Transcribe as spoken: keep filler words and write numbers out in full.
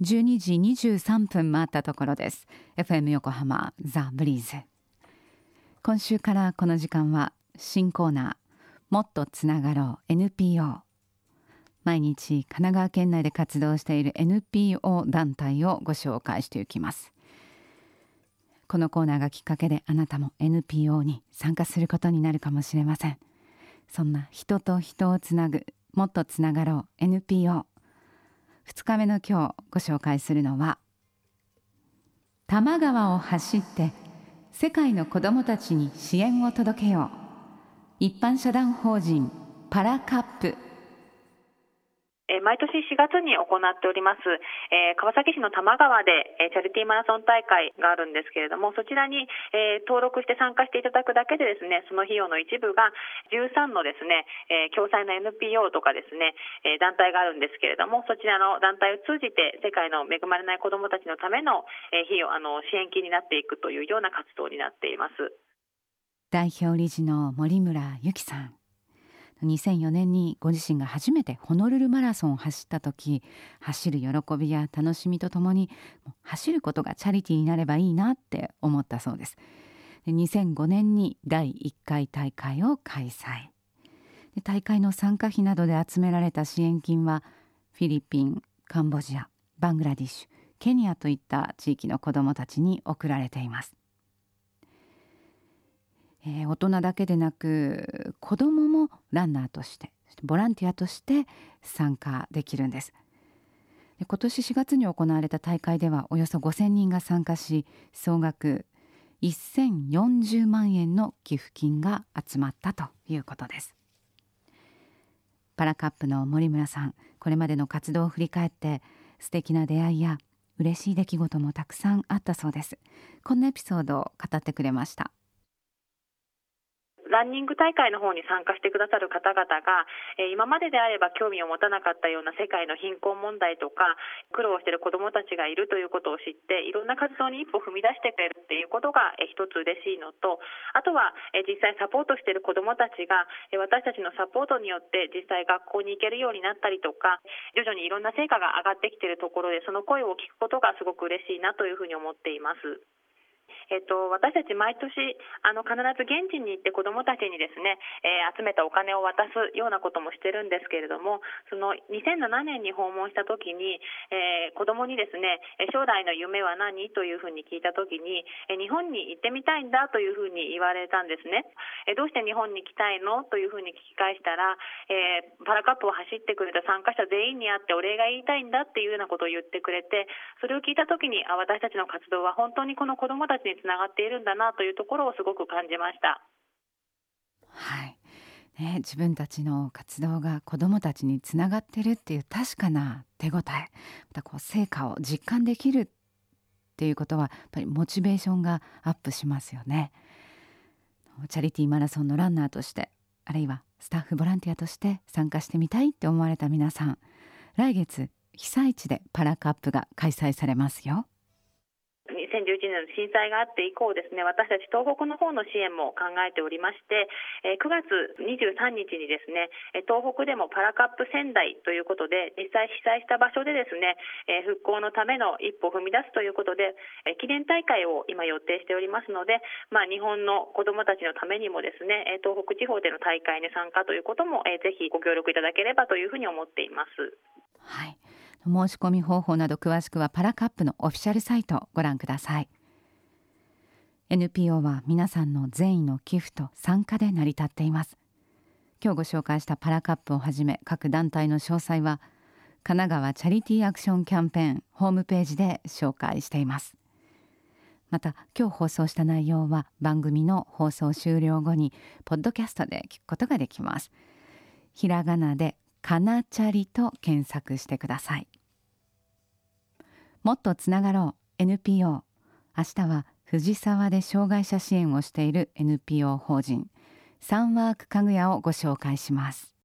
じゅうにじにじゅうさんぷん回ったところです。 エフエム 横浜ザ・ブリーズ。今週からこの時間は新コーナー、もっとつながろう エヌピーオー。 毎日神奈川県内で活動している エヌピーオー 団体をご紹介していきます。このコーナーがきっかけであなたも エヌピーオー に参加することになるかもしれません。そんな人と人をつなぐ、もっとつながろう エヌピーオー。ふつかめの今日ご紹介するのは、多摩川を走って世界の子どもたちに支援を届けよう、一般社団法人パラカップ。 毎年しがつに行っております、えー、川崎市の多摩川で、えー、チャリティーマラソン大会があるんですけれども、そちらに、えー、登録して参加していただくだけでですね、その費用の一部がじゅうさんのですね、えー、共催の エヌピーオー とかですね、えー、団体があるんですけれども、そちらの団体を通じて世界の恵まれない子どもたちのための、えー、費用あの支援金になっていくというような活動になっています。 代表理事の森村由紀さん、にせんよねんにご自身が初めてホノルルマラソンを走った時、走る喜びや楽しみとともに、走ることがチャリティーになればいいなって思ったそうです。にせんごねんにだいいっかい大会を開催。大会の参加費などで集められた支援金はフィリピン、カンボジア、バングラディッシュ、ケニアといった地域の子どもたちに送られています。えー、大人だけでなく子どももランナーとして、ボランティアとして参加できるんです。で、今年しがつに行われた大会ではおよそごせんにんが参加し、総額せんよんじゅうまんえんの寄付金が集まったということです。パラカップの森村さん、これまでの活動を振り返って素敵な出会いや嬉しい出来事もたくさんあったそうです。こんなエピソードを語ってくれました。 ランニング大会の方に参加してくださる方々が、えー、今までであれば興味を持たなかったような世界の貧困問題とか苦労している子どもたちがいるということを知って、いろんな活動に一歩踏み出してくれるっていうことが、えー、一つ嬉しいのと、あとは、えー、実際サポートしている子どもたちが、えー、私たちのサポートによって実際学校に行けるようになったりとか、徐々にいろんな成果が上がってきているところで、その声を聞くことがすごく嬉しいなというふうに思っています。えっと、私たち毎年あの必ず現地に行って子どもたちにですね、えー、集めたお金を渡すようなこともしてるんですけれども、そのにせんななねんに訪問した時に、えー、子どもにですね、将来の夢は何というふうに聞いた時に、えー、日本に行ってみたいんだというふうに言われたんですね。えー、どうして日本に行きたいのというふうに聞き返したら、えー、パラカップを走ってくれた参加者全員に会ってお礼が言いたいんだっていうようなことを言ってくれて、それを聞いた時に、あ、私たちの活動は本当にこの子どもたちにつながっているんだなというところをすごく感じました。 はいね、自分たちの活動が子どもたちにつながっているっていう確かな手応え、またこう成果を実感できるっていうことは、やっぱりモチベーションがアップしますよね。チャリティーマラソンのランナーとして、あるいはスタッフボランティアとして参加してみたいって思われた皆さん、来月被災地でパラカップが開催されますよ。 にせんじゅういちねんの震災があって以降ですね、私たち東北の方の支援も考えておりまして、くがつにじゅうさんにちにですね、東北でもパラカップ仙台ということで、実際被災した場所でですね、復興のための一歩を踏み出すということで、記念大会を今予定しておりますので、まあ、日本の子どもたちのためにもですね、東北地方での大会に参加ということも、ぜひご協力いただければというふうに思っています。 はい、申し込み方法など詳しくはパラカップのオフィシャルサイトをご覧ください。 エヌピーオー は皆さんの善意の寄付と参加で成り立っています。今日ご紹介したパラカップをはじめ各団体の詳細は神奈川チャリティーアクションキャンペーンホームページで紹介しています。また今日放送した内容は番組の放送終了後にポッドキャストで聞くことができます。ひらがなでかなチャリと検索してください。もっとつながろう エヌピーオー。 明日は藤沢で障害者支援をしている エヌピーオー 法人サンワークかぐやをご紹介します。